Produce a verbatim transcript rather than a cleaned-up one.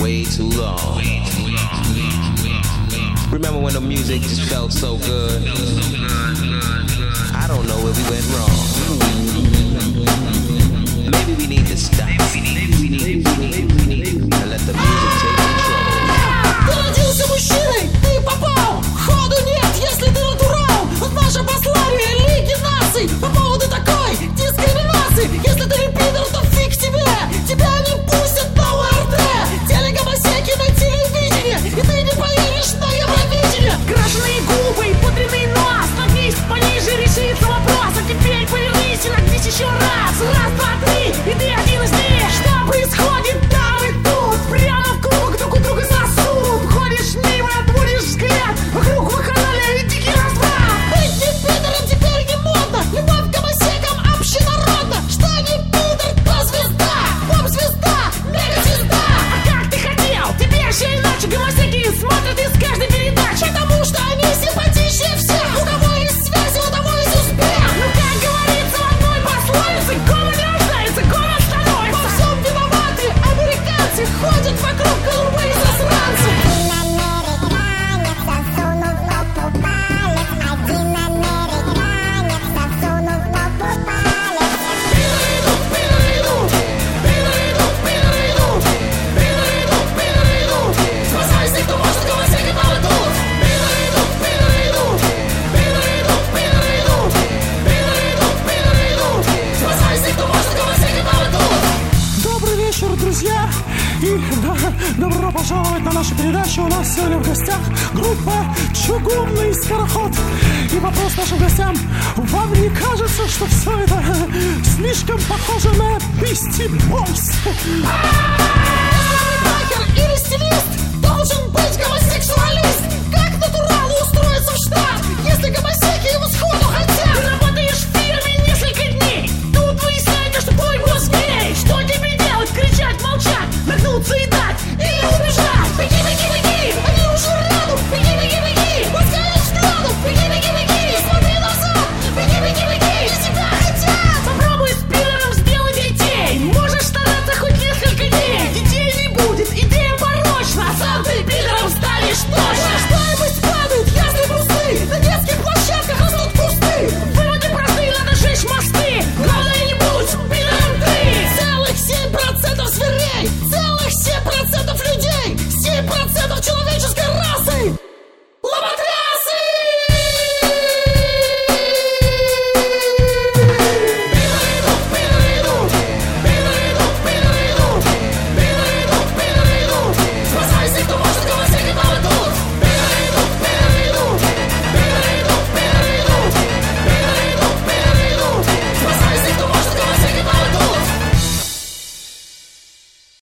way too long. Remember when the music just felt so good? I don't know where we went wrong. Maybe we need to stop and let the music take control. Ты родился мужчиной, ты попал. Ходу нет, если ты натурал. Вот наше послание Лиги Наций по поводу такой дискриминации. Если ты не пидор, то фиг тебе. Тебя не пустят на ОРТ. Телегомосеки на телевидении, и ты не поедешь на Евровидение. Крашеные губы и пудренный нос. Наглись пониже, решится вопрос. А теперь повернись и нагнись еще раз. Раз, два, три, и ты один из них. Что происходит там и тут? Прямо в круг друг у друга сосуд. Ходишь мимо, отводишь взгляд. Вокруг вакханалия и дикий разврат. Быть не пидором теперь не модно. Любовь к гомосекам общенародна. Что не пидор, то звезда. Поп-звезда, мега-звезда. А как ты хотел? Тебе еще иначе гомосеки смотрят из каждой передачи. Потому что они симпатичнее всех. У кого есть связи, у того есть успех. Ну как говорится в одной пословице, гомон не рождается, гомон становится. Во всем виноваты американцы. Ходят вокруг голубые засранцы. Добрый вечер, друзья! И да, добро пожаловать на нашу передачу. У нас сегодня в гостях группа «Чугунный скороход». И вопрос нашим гостям: вам не кажется, что все это слишком похоже на Beastie Boys?